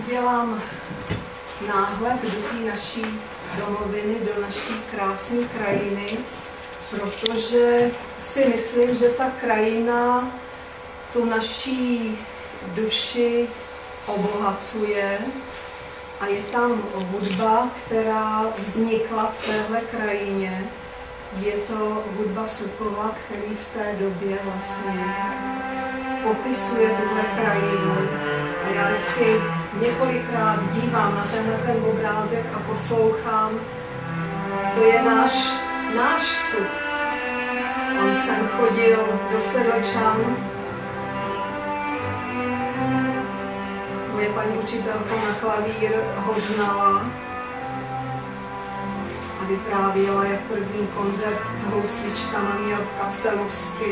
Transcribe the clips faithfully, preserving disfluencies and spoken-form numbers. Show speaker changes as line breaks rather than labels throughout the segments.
udělám náhled do té naší domoviny, do naší krásné krajiny, protože si myslím, že ta krajina tu naší duši obohacuje a je tam hudba, která vznikla v téhle krajině. Je to hudba Sukova, který v té době vlastně popisuje tuhle krajinu. A já si několikrát dívám na tenhle ten obrázek a poslouchám. To je náš, náš Suk. On sem chodil do Sedlčan. Moje paní učitelka na klavír ho znala a vyprávěla, jak první koncert s housličkama měl v kapse lusky.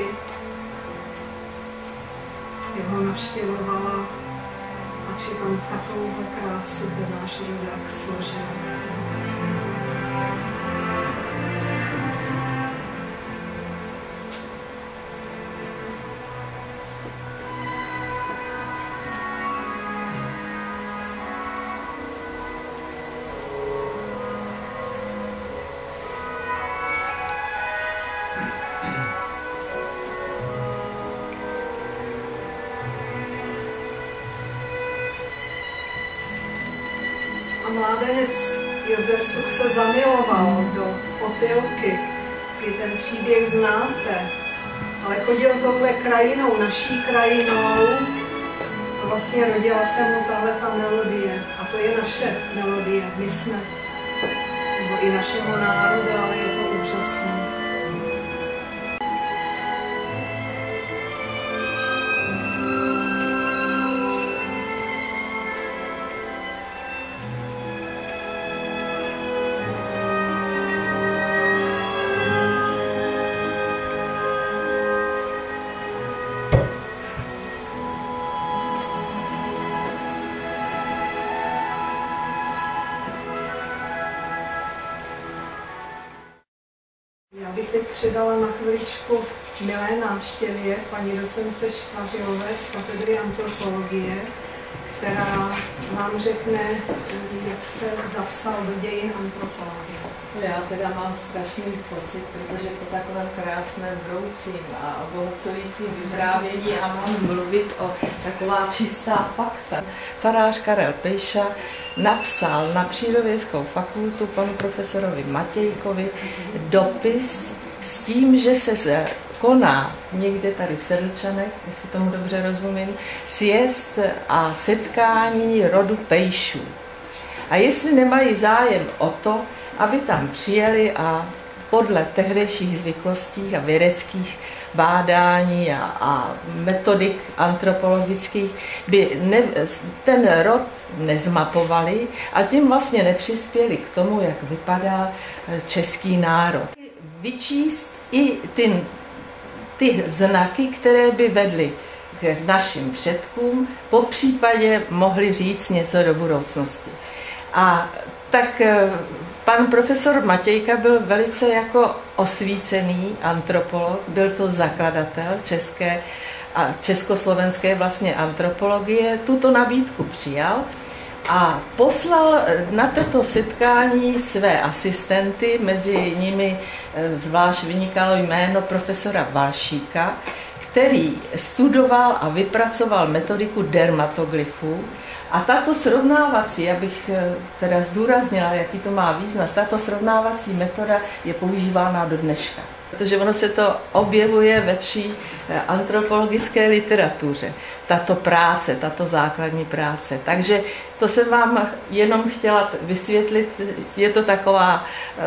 Jak ho navštěvovala a přitom takovouhle krásu ten náš rodák složil. A mládenec Josef Suk se zamiloval do Otylky, vy ten příběh znáte, ale chodil touhle krajinou, naší krajinou a vlastně rodila se mu tahle ta melodie. A to je naše melodie, my jsme, nebo i našeho národa, ale je to úžasné. Já bych teď předala na chviličku milé návštěvě paní docence Špařilové z katedry antropologie, která vám řekne, jak se zapsal do dějin antropologie.
Já teda mám strašný pocit, protože po takovém krásném, vroucím a obohacujícím vyprávění a mám mluvit o taková čistá fakta. Farář Karel Pejša napsal na Přírodovědeckou fakultu panu profesorovi Matějkovi dopis s tím, že se koná někde tady v Sedlčanech, jestli tomu dobře rozumím, sjezd a setkání rodu Pejšů. A jestli nemají zájem o to, aby tam přijeli a podle tehdejších zvyklostí a vědeckých bádání a, a metodik antropologických by ne, ten rod nezmapovali a tím vlastně nepřispěli k tomu, jak vypadá český národ. Vyčíst i ty, ty znaky, které by vedly k našim předkům, popřípadě mohli říct něco do budoucnosti. A tak pan profesor Matějka byl velice jako osvícený antropolog, byl to zakladatel české a československé vlastně antropologie, tuto nabídku přijal a poslal na toto setkání své asistenty, mezi nimi zvlášť vynikalo jméno profesora Valšíka, který studoval a vypracoval metodiku dermatoglyfů. A tato srovnávací, abych teda zdůraznila, jaký to má význam, tato srovnávací metoda je používána do dneška. Protože ono se to objevuje ve vší antropologické literatuře, tato práce, tato základní práce. Takže to jsem vám jenom chtěla vysvětlit, je to taková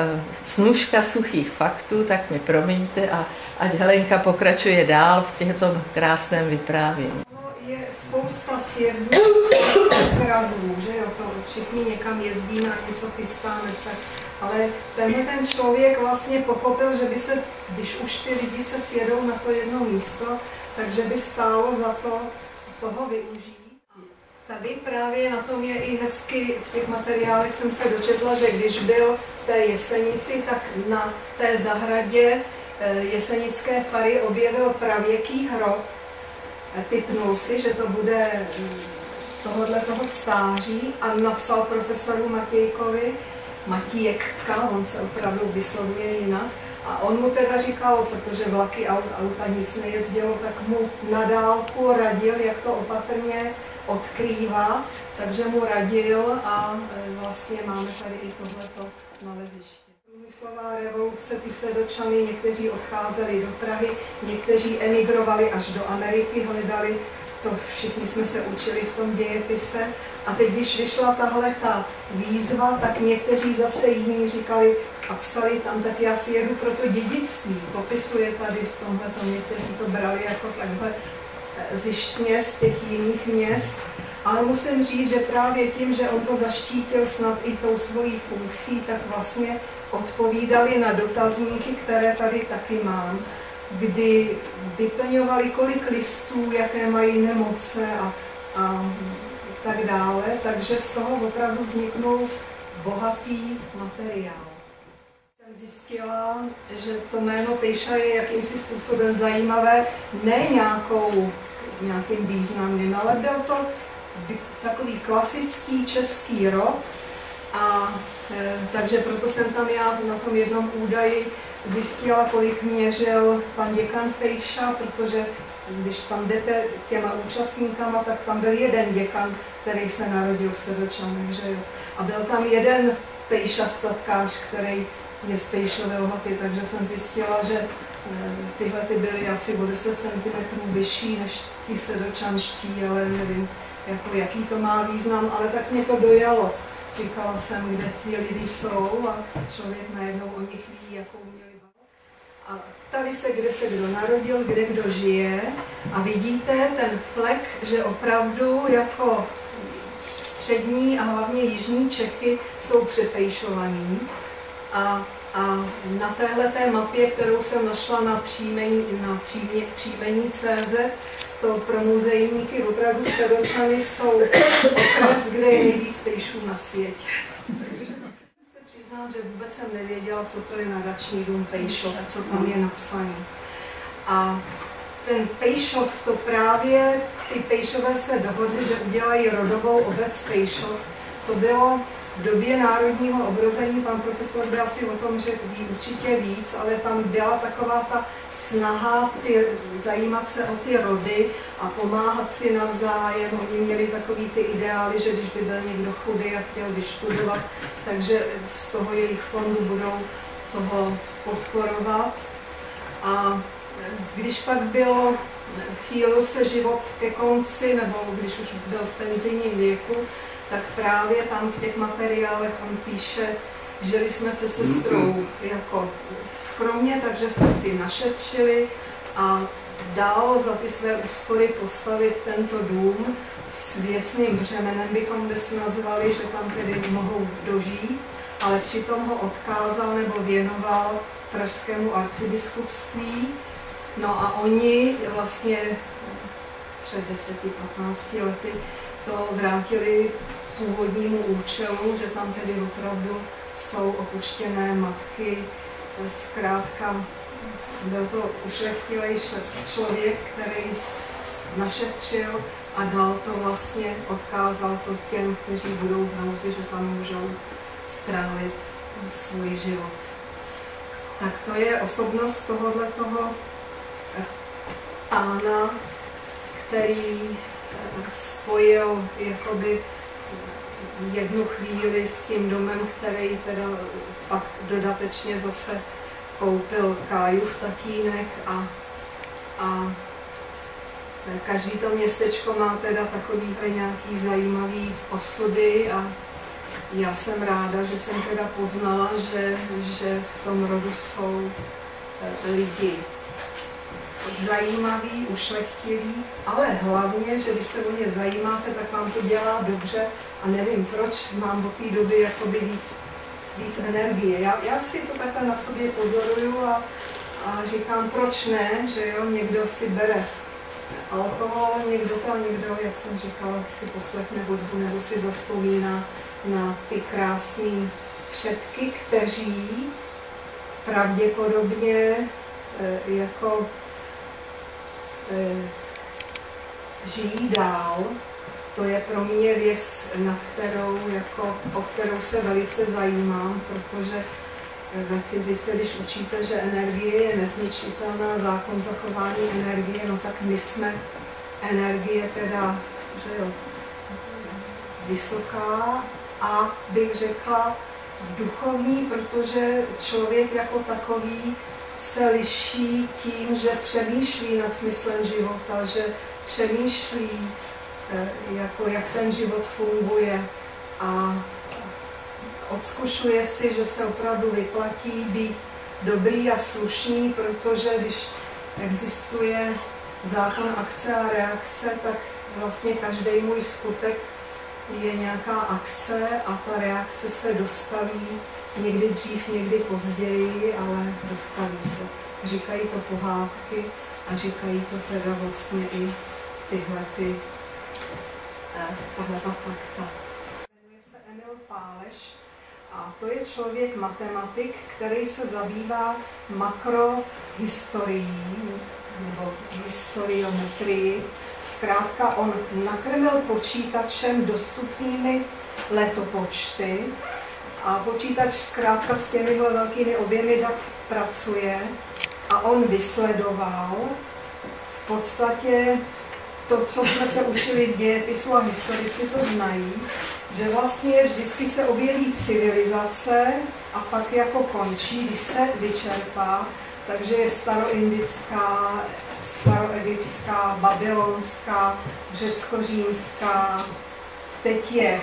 snužka suchých faktů, tak mi promiňte a ať Helenka pokračuje dál v těchto krásném vyprávění.
Je spousta sjezdů, spousta srazů, že jo, to všichni někam jezdíme a něco chystáme se, ale tenhle ten člověk vlastně pochopil, že by se, když už ty lidi se sjedou na to jedno místo, takže by stálo za to toho využít. Tady právě na tom je i hezky, v těch materiálech jsem se dočetla, že když byl v té Jesenici, tak na té zahradě jesenické fary objevil pravěký hrob. Tipnul si, že to bude tohohle toho stáří a napsal profesoru Matějkovi, Matíjekka, on se opravdu vyslovuje jinak, a on mu teda říkal, protože vlaky aut, auta nic nejezdilo, tak mu na dálku radil, jak to opatrně odkrývá, takže mu radil a vlastně máme tady i tohleto naleziště. Průmyslová revoluce, ty Sedočany, někteří odcházeli do Prahy, někteří emigrovali až do Ameriky, hledali, to všichni jsme se učili v tom dějepise. A teď, když vyšla tahle ta výzva, tak někteří zase jiní říkali a psali tam, tak já si jedu pro to dědictví. Popisuje tady v tomhletom, někteří to brali jako takhle zjištně z těch jiných měst. Ale musím říct, že právě tím, že on to zaštítil snad i tou svojí funkcí, tak vlastně odpovídali na dotazníky, které tady taky mám, kdy vyplňovali, kolik listů, jaké mají nemoce a, a tak dále. Takže z toho opravdu vzniknul bohatý materiál. Jsem zjistila, že to jméno Pejša je jakýmsi způsobem zajímavé, ne nějakou, nějakým významným, ale byl to takový klasický český rod. A e, takže proto jsem tam já na tom jednom údaji zjistila, kolik měřil pan děkan Pejša, protože když tam jdete těma účastníkama, tak tam byl jeden děkan, který se narodil v Sedočanech, že jo. A byl tam jeden Pejša statkář, který je z Pejšové Lhoty, takže jsem zjistila, že e, tyhle ty byly asi o deset centimetrů vyšší než ti sedočanští, ale nevím, jako, jaký to má význam, ale tak mě to dojalo. Říkala jsem, kde ti lidi jsou a člověk najednou o nich ví, jakou měli bavu. A ptali se, kde se kdo narodil, kde kdo žije a vidíte ten flek, že opravdu jako střední a hlavně jižní Čechy jsou přepejšovaní. A, a na téhleté mapě, kterou jsem našla na příjmení, na příjmení, příjmení tečka cé zet, to pro muzejníky opravdu Sedočany jsou okres, kde je nejvíc pejšů na světě. Takže se přiznám, že vůbec jsem nevěděla, co to je nadační dům Pejšov, co tam je napsané. A ten Pejšov, to právě, ty Pejšové se dohodli, že udělají rodovou obec Pejšov. To bylo v době národního obrození, pan profesor by asi o tom řekl ví určitě víc, ale tam byla taková ta snaha ty, zajímat se o ty rody a pomáhat si navzájem. Oni měli takový ty ideály, že když by byl někdo chudý a chtěl vyštudovat, takže z toho jejich fondu budou toho podporovat. A když pak bylo, chýlil se život ke konci, nebo když už byl v penzijním věku, tak právě tam v těch materiálech on píše, žili jsme se sestrou jako skromně, takže jsme si našetřili a dál za ty své úspory postavit tento dům s věcným břemenem, bychom dnes nazvali, že tam tedy mohou dožít, ale přitom ho odkázal nebo věnoval pražskému arcibiskupství. No a oni vlastně před deseti patnácti lety to vrátili původnímu účelu, že tam tedy opravdu jsou opuštěné matky. Zkrátka byl to ušlechtilý člověk, který našetřil a dal to vlastně, odkázal to těm, kteří budou v nouzi, že tam můžou strávit svůj život. Tak to je osobnost tohoto pána, který spojil jakoby jednu chvíli s tím domem, který teda pak dodatečně zase koupil Kájův tatínek a, a každý to městečko má teda takovýhle nějaký zajímavý osudy a já jsem ráda, že jsem teda poznala, že, že v tom rodu jsou lidi zajímavý, ušlechtilý, ale hlavně, že když se o ně zajímáte, tak vám to dělá dobře a nevím proč, mám od té doby jakoby víc, víc energie. Já, já si to takhle na sobě pozoruju a, a říkám, proč ne, že jo, někdo si bere alkohol, někdo to, někdo, jak jsem říkala, si poslechne hudbu nebo si zavzpomíná na ty krásné předky, kteří pravděpodobně e, jako e, žijí dál. to je pro mě věc, nad kterou, jako, o kterou se velice zajímám, protože ve fyzice, když učíte, že energie je nezničitelná, zákon zachování energie, no tak my jsme energie teda, že jo, vysoká a bych řekla duchovní, protože člověk jako takový se liší tím, že přemýšlí nad smyslem života, že přemýšlí, jako jak ten život funguje a odzkušuje si, že se opravdu vyplatí být dobrý a slušný, protože když existuje zákon akce a reakce, tak vlastně každý můj skutek je nějaká akce a ta reakce se dostaví někdy dřív, někdy později, ale dostaví se. Říkají to pohádky a říkají to teda vlastně i tyhle ty, tahle ta fakta. Jmenuje se Emil Páleš a to je člověk matematik, který se zabývá makrohistorií nebo historiometrii. Zkrátka on nakrmil počítačem dostupnými letopočty a počítač zkrátka s těmihle velkými objemy dat pracuje a on vysledoval v podstatě to, co jsme se učili v dějepisu a historici to znají, že vlastně vždycky se objeví civilizace a pak jako končí, když se vyčerpá, takže je staroindická, staroegyptská, babylonská, řecko-římská, teď je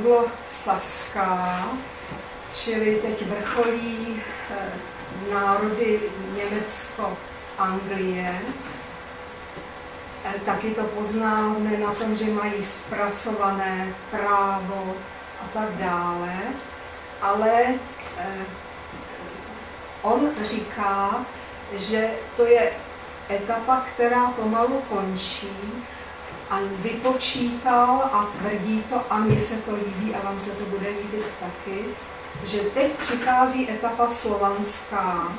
anglosaská, čili teď vrcholí eh, národy Německo-Anglie. Eh, taky to poznáme na tom, že mají zpracované právo a tak dále, ale eh, on říká, že to je etapa, která pomalu končí a vypočítal a tvrdí to, a mně se to líbí a vám se to bude líbit taky, že teď přichází etapa slovanská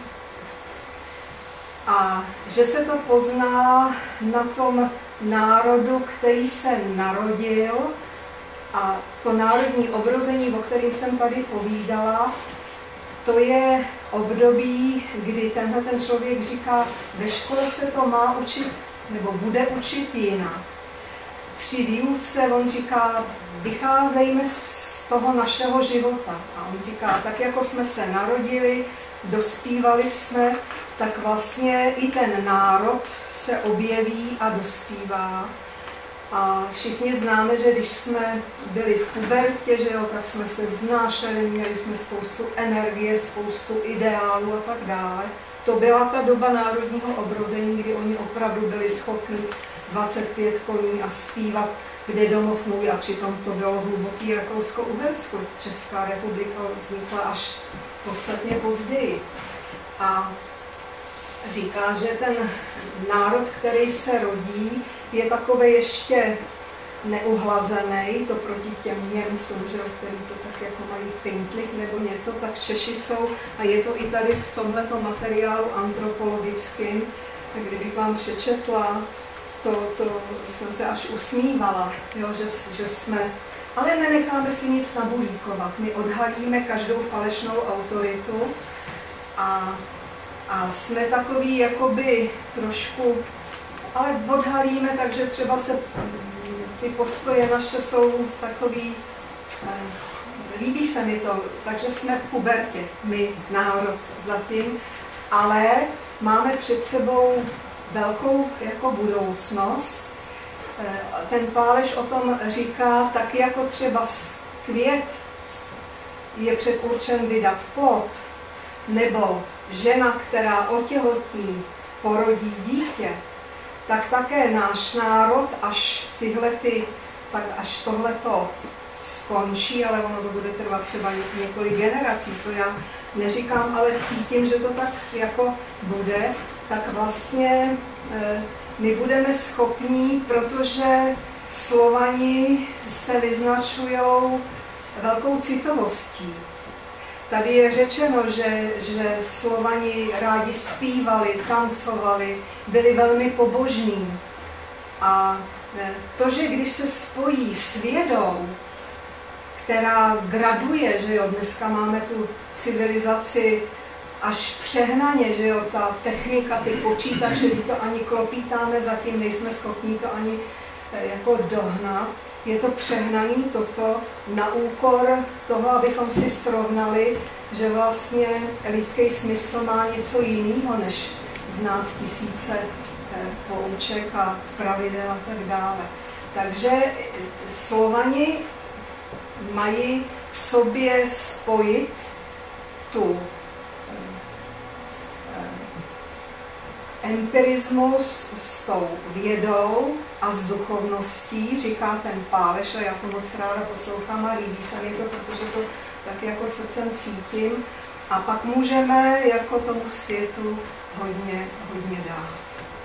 a že se to pozná na tom národu, který se narodil a to národní obrození, o kterém jsem tady povídala, to je období, kdy tenhle ten člověk říká, ve škole se to má učit, nebo bude učit jinak. Při výuce on říká, vycházejme z toho našeho života. A on říká, tak jako jsme se narodili, dospívali jsme, tak vlastně i ten národ se objeví a dospívá. A všichni známe, že když jsme byli v pubertě, že jo, tak jsme se vznášeli, měli jsme spoustu energie, spoustu ideálů a tak dále. To byla ta doba národního obrození, kdy oni opravdu byli schopni dvacet pět koní a zpívat, kde domov můj, a přitom to bylo hluboký Rakousko-Uhersko. Česká republika vznikla až podstatně později. A říká, že ten národ, který se rodí, je takový ještě neuhlazený, to proti těm Němcům, že, který to tak jako mají pinklich nebo něco, tak Češi jsou, a je to i tady v tomhleto materiálu antropologickým, tak kdybych vám přečetla, to, to jsem se až usmívala, jo, že, že jsme, ale nenecháme si nic nabulíkovat, my odhalíme každou falešnou autoritu a A jsme takový jakoby trošku, ale odhalíme, takže třeba se ty postoje naše jsou takový, eh, líbí se mi to, takže jsme v pubertě, my národ zatím, ale máme před sebou velkou jako budoucnost. Eh, ten Páleš o tom říká, tak jako třeba květ je předurčen vydat plod, nebo žena, která otěhotní, porodí dítě, tak také náš národ, až tyhle ty, tak až tohleto skončí, ale ono to bude trvat třeba několik generací, to já neříkám, ale cítím, že to tak jako bude, tak vlastně e, my budeme schopní, protože Slovani se vyznačují velkou citovostí. Tady je řečeno, že, že Slovani rádi zpívali, tancovali, byli velmi pobožní. A To, že když se spojí s vědou, která graduje, že jo, dneska máme tu civilizaci až přehnaně, že jo, ta technika, ty počítače, kdy to ani klopítáme, zatím nejsme schopni to ani jako dohnat. Je to přehnaný toto na úkor toho, abychom si srovnali, že vlastně lidský smysl má něco jiného, než znát tisíce pouček a pravidel a tak dále. Takže Slovani mají v sobě spojit tu empirismus s tou vědou a s duchovností, říká ten Páleš, a já to moc ráda poslouchám a líbí se mi to, protože to tak jako srdcem cítím. A pak můžeme jako tomu světu hodně, hodně dát.